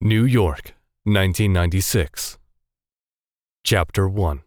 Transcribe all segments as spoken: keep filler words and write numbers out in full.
New York, nineteen ninety-six. Chapter one.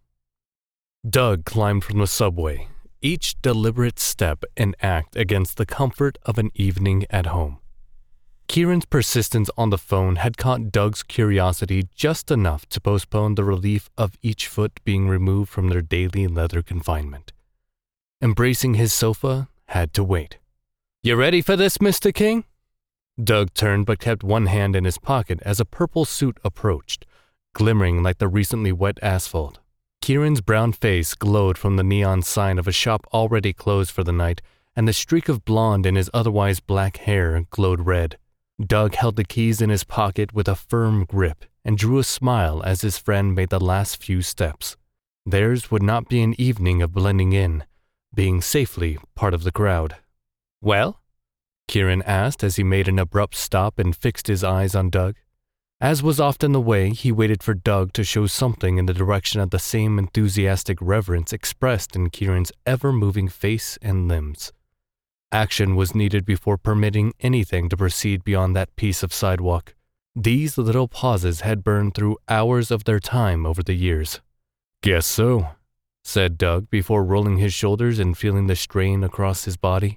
Doug climbed from the subway, each deliberate step an act against the comfort of an evening at home. Kieran's persistence on the phone had caught Doug's curiosity just enough to postpone the relief of each foot being removed from their daily leather confinement. Embracing his sofa had to wait. "You ready for this, Mister King?" Doug turned but kept one hand in his pocket as a purple suit approached, glimmering like the recently wet asphalt. Kieran's brown face glowed from the neon sign of a shop already closed for the night, and the streak of blonde in his otherwise black hair glowed red. Doug held the keys in his pocket with a firm grip and drew a smile as his friend made the last few steps. Theirs would not be an evening of blending in, being safely part of the crowd. "Well?" Kieran asked as he made an abrupt stop and fixed his eyes on Doug. As was often the way, he waited for Doug to show something in the direction of the same enthusiastic reverence expressed in Kieran's ever-moving face and limbs. Action was needed before permitting anything to proceed beyond that piece of sidewalk. These little pauses had burned through hours of their time over the years. "Guess so," said Doug before rolling his shoulders and feeling the strain across his body.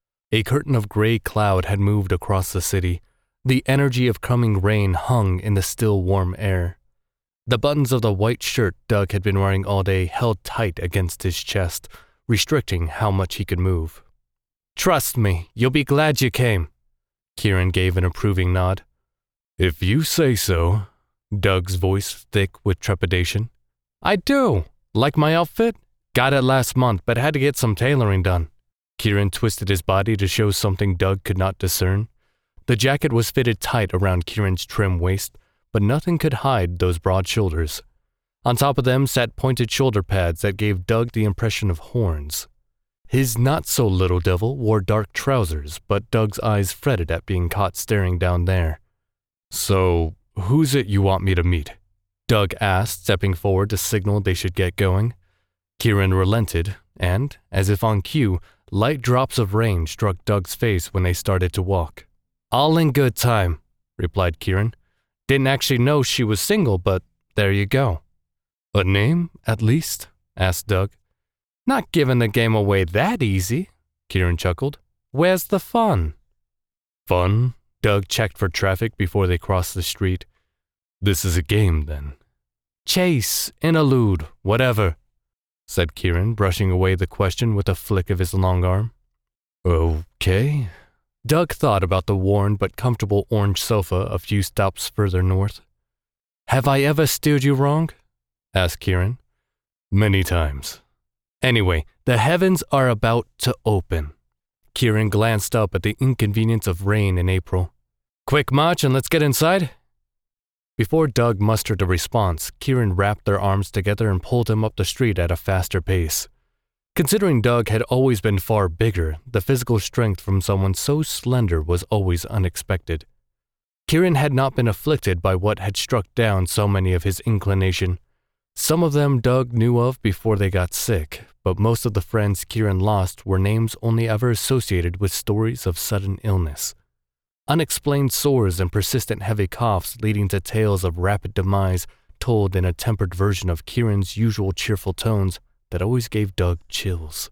A curtain of gray cloud had moved across the city. The energy of coming rain hung in the still warm air. The buttons of the white shirt Doug had been wearing all day held tight against his chest, restricting how much he could move. "Trust me, you'll be glad you came." Kieran gave an approving nod. "If you say so," Doug's voice thick with trepidation. "I do. Like my outfit? Got it last month, but had to get some tailoring done." Kieran twisted his body to show something Doug could not discern. The jacket was fitted tight around Kieran's trim waist, but nothing could hide those broad shoulders. On top of them sat pointed shoulder pads that gave Doug the impression of horns. His not-so-little devil wore dark trousers, but Doug's eyes fretted at being caught staring down there. "So, who's it you want me to meet?" Doug asked, stepping forward to signal they should get going. Kieran relented, and, as if on cue, light drops of rain struck Doug's face when they started to walk. "All in good time," replied Kieran. "Didn't actually know she was single, but there you go." "A name, at least?" asked Doug. "Not giving the game away that easy," Kieran chuckled. "Where's the fun?" "Fun?" Doug checked for traffic before they crossed the street. "This is a game, then." "Chase, interlude, whatever," said Kieran, brushing away the question with a flick of his long arm. "Okay." Doug thought about the worn but comfortable orange sofa a few stops further north. "Have I ever steered you wrong?" asked Kieran. "Many times." "Anyway, the heavens are about to open." Kieran glanced up at the inconvenience of rain in April. "Quick march and let's get inside?" Before Doug mustered a response, Kieran wrapped their arms together and pulled him up the street at a faster pace. Considering Doug had always been far bigger, the physical strength from someone so slender was always unexpected. Kieran had not been afflicted by what had struck down so many of his inclination. Some of them Doug knew of before they got sick, but most of the friends Kieran lost were names only ever associated with stories of sudden illness. Unexplained sores and persistent heavy coughs leading to tales of rapid demise told in a tempered version of Kieran's usual cheerful tones that always gave Doug chills.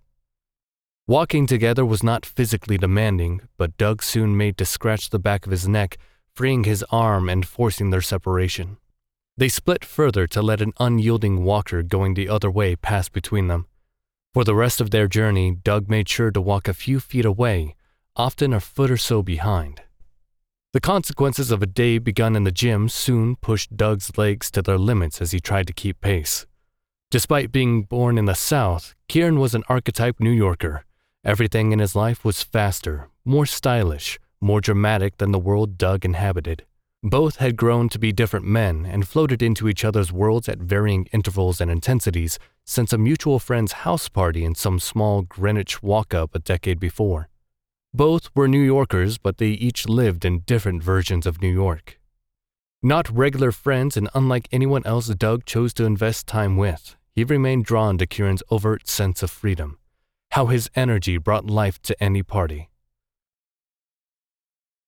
Walking together was not physically demanding, but Doug soon made to scratch the back of his neck, freeing his arm and forcing their separation. They split further to let an unyielding walker going the other way pass between them. For the rest of their journey, Doug made sure to walk a few feet away, often a foot or so behind. The consequences of a day begun in the gym soon pushed Doug's legs to their limits as he tried to keep pace. Despite being born in the South, Kieran was an archetype New Yorker. Everything in his life was faster, more stylish, more dramatic than the world Doug inhabited. Both had grown to be different men and floated into each other's worlds at varying intervals and intensities since a mutual friend's house party in some small Greenwich walk-up a decade before. Both were New Yorkers, but they each lived in different versions of New York. Not regular friends, and unlike anyone else Doug chose to invest time with, he remained drawn to Kieran's overt sense of freedom, how his energy brought life to any party.